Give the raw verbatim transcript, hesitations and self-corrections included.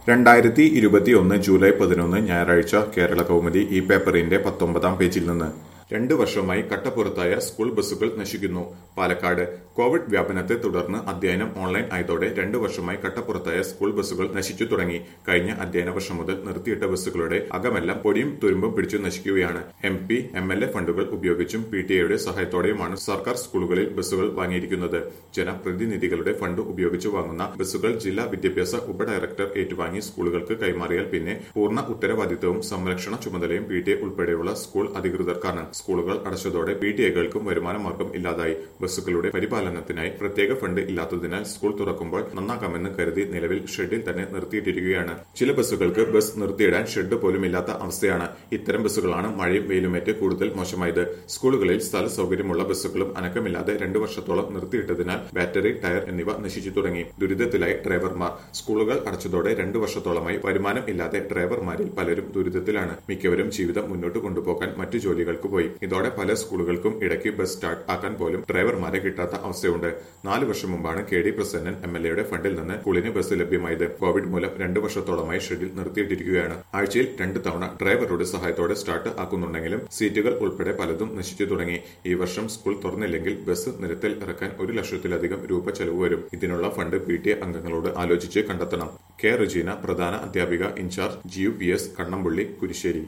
രണ്ടായിരത്തി ഇരുപത്തിയൊന്ന് ജൂലൈ പതിനൊന്ന് ഞായറാഴ്ച കേരള കൗമുദി ഈ പേപ്പറിന്റെ പത്തൊമ്പതാം പേജിൽ നിന്ന് രണ്ടു വർഷമായി കട്ടപ്പുറത്തായ സ്കൂൾ ബസ്സുകൾ നശിക്കുന്നു. പാലക്കാട് കോവിഡ് വ്യാപനത്തെ തുടർന്ന് അധ്യയനം ഓൺലൈൻ ആയതോടെ രണ്ടു വർഷമായി കട്ടപ്പുറത്തായ സ്കൂൾ ബസ്സുകൾ നശിച്ചു തുടങ്ങി. കഴിഞ്ഞ അധ്യയന വർഷം മുതൽ നിർത്തിയിട്ട ബസ്സുകളുടെ അകമെല്ലാം പൊടിയും തുരുമ്പും പിടിച്ചു നശിക്കുകയാണ്. M P M L A ഫണ്ടുകൾ ഉപയോഗിച്ചും പി ടി എയുടെ സഹായത്തോടെയുമാണ് സർക്കാർ സ്കൂളുകളിൽ ബസ്സുകൾ വാങ്ങിയിരിക്കുന്നത്. ജനപ്രതിനിധികളുടെ ഫണ്ട് ഉപയോഗിച്ച് വാങ്ങുന്ന ബസ്സുകൾ ജില്ലാ വിദ്യാഭ്യാസ ഉപഡയറക്ടർ ഏറ്റുവാങ്ങി സ്കൂളുകൾക്ക് കൈമാറിയാൽ പിന്നെ പൂർണ്ണ ഉത്തരവാദിത്തവും സംരക്ഷണ ചുമതലയും പി ടി എ ഉൾപ്പെടെയുള്ള സ്കൂൾ അധികൃതർക്കാണ്. സ്കൂളുകൾ അടച്ചതോടെ പി ടി എകൾക്കും വരുമാന മാർഗം ഇല്ലാതായി. ബസ്സുകളുടെ പരിപാലനത്തിനായി പ്രത്യേക ഫണ്ട് ഇല്ലാത്തതിനാൽ സ്കൂൾ തുറക്കുമ്പോൾ നന്നാക്കാമെന്ന് കരുതി നിലവിൽ ഷെഡിൽ തന്നെ നിർത്തിയിട്ടിരിക്കുകയാണ്. ചില ബസ്സുകൾക്ക് ബസ് നിർത്തിയിടാൻ ഷെഡ് പോലും ഇല്ലാത്ത അവസ്ഥയാണ്. ഇത്തരം ബസ്സുകളാണ് മഴയും വെയിലുമേറ്റ് കൂടുതൽ മോശമായത്. സ്കൂളുകളിൽ സ്ഥല സൗകര്യമുള്ള ബസ്സുകളും അനക്കമില്ലാതെ രണ്ടു വർഷത്തോളം നിർത്തിയിട്ടതിനാൽ ബാറ്ററി, ടയർ എന്നിവ നശിച്ചു തുടങ്ങി. ദുരിതത്തിലായി ഡ്രൈവർമാർ. സ്കൂളുകൾ അടച്ചതോടെ രണ്ടു വർഷത്തോളമായി വരുമാനം ഇല്ലാതെ ഡ്രൈവർമാരിൽ പലരും ദുരിതത്തിലാണ്. മിക്കവരും ജീവിതം മുന്നോട്ട് കൊണ്ടുപോകാൻ മറ്റു ജോലികൾക്ക് പോയി. ഇതോടെ പല സ്കൂളുകൾക്കും ഇടയ്ക്ക് ബസ് സ്റ്റാർട്ട് ആക്കാൻ പോലും ഡ്രൈവർമാരെ കിട്ടാത്ത അവസ്ഥയുണ്ട്. നാല് വർഷം മുമ്പാണ് K D Prasannan M L എയുടെ ഫണ്ടിൽ നിന്ന് സ്കൂളിന് ബസ് ലഭ്യമായത്. കോവിഡ് മൂലം രണ്ടു വർഷത്തോളമായി ഷെഡിൽ നിർത്തിയിട്ടിരിക്കുകയാണ്. ആഴ്ചയിൽ രണ്ട് തവണ ഡ്രൈവറുടെ സഹായത്തോടെ സ്റ്റാർട്ട് ആക്കുന്നുണ്ടെങ്കിലും സീറ്റുകൾ ഉൾപ്പെടെ പലതും നശിച്ചു തുടങ്ങി. ഈ വർഷം സ്കൂൾ തുറന്നില്ലെങ്കിൽ ബസ് നിരത്തിൽ ഇറക്കാൻ ഒരു ലക്ഷത്തിലധികം രൂപ ചെലവ് വരും. ഇതിനുള്ള ഫണ്ട് പി ടി എ അംഗങ്ങളോട് ആലോചിച്ച് കണ്ടെത്തണം. കെ റജീന, പ്രധാന അധ്യാപിക in charge G U P S Kannampully, Kurisseri.